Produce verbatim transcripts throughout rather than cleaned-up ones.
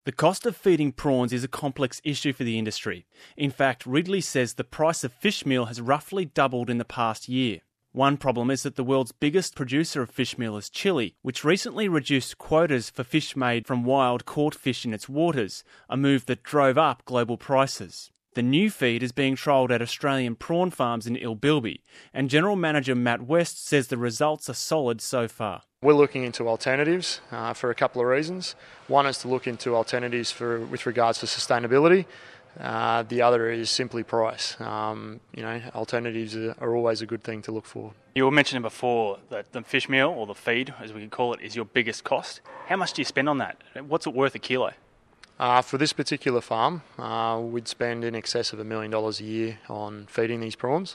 The cost of feeding prawns is a complex issue for the industry. In fact, Ridley says the price of fish meal has roughly doubled in the past year. One problem is that the world's biggest producer of fish meal is Chile, which recently reduced quotas for fish made from wild caught fish in its waters, a move that drove up global prices. The new feed is being trialled at Australian prawn farms in Ilbilby, and General Manager Matt West says the results are solid so far. We're looking into alternatives uh, for a couple of reasons. One is to look into alternatives for with regards to sustainability. Uh, the other is simply price. Um, you know, alternatives are, are always a good thing to look for. You were mentioning before that the fish meal, or the feed, as we could call it, is your biggest cost. How much do you spend on that? What's it worth a kilo? Uh, for this particular farm, uh, we'd spend in excess of a million dollars a year on feeding these prawns.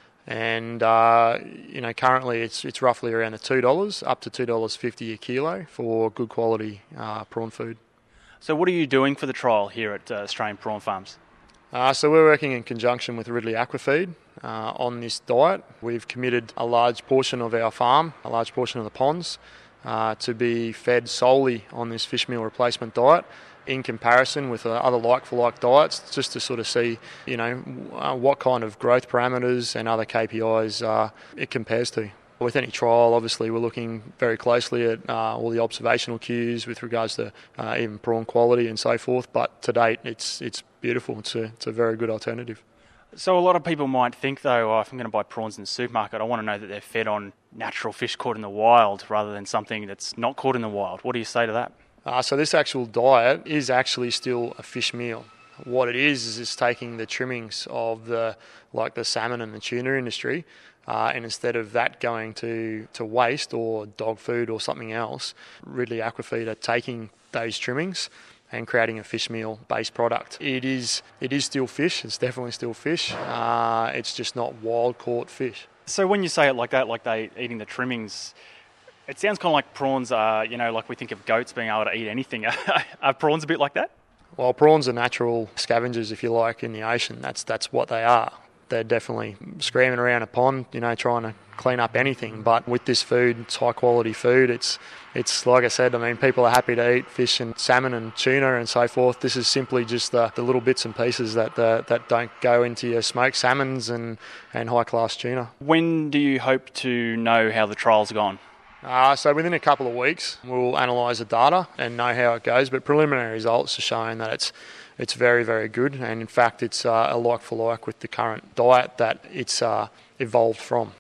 And uh, you know, currently it's it's roughly around the two dollars up to two dollars fifty a kilo for good quality uh, prawn food. So what are you doing for the trial here at uh, Australian Prawn Farms? Uh, so we're working in conjunction with Ridley Aquafeed uh, on this diet. We've committed a large portion of our farm, a large portion of the ponds, uh, to be fed solely on this fish meal replacement diet, in comparison with uh, other like-for-like diets, just to sort of see, you know, uh, what kind of growth parameters and other K P Is uh, it compares to. With any trial, obviously, we're looking very closely at uh, all the observational cues with regards to uh, even prawn quality and so forth. But to date, it's it's beautiful. It's a it's a very good alternative. So a lot of people might think, though, oh, if I'm going to buy prawns in the supermarket, I want to know that they're fed on natural fish caught in the wild rather than something that's not caught in the wild. What do you say to that? Uh, so this actual diet is actually still a fish meal. What it is is it's taking the trimmings of the like the salmon and the tuna industry, uh, and instead of that going to, to waste or dog food or something else, Ridley Aquafeed are taking those trimmings and creating a fish meal based product. It is it is still fish. It's definitely still fish. Uh, it's just not wild caught fish. So when you say it like that, like they eating the trimmings, it sounds kind of like prawns are, you know, like we think of goats being able to eat anything. Are prawns a bit like that? Well, prawns are natural scavengers, if you like, in the ocean. That's that's what they are. They're definitely screaming around a pond, you know, trying to clean up anything. But with this food, it's high quality food. It's it's like I said, I mean, people are happy to eat fish and salmon and tuna and so forth. This is simply just the, the little bits and pieces that the, that don't go into your smoked salmons and, and high class tuna. When do you hope to know how the trial's gone? Uh, so within a couple of weeks, we'll analyse the data and know how it goes. But preliminary results are showing that it's it's very, very good. And in fact, it's uh, a like for like with the current diet that it's uh, evolved from.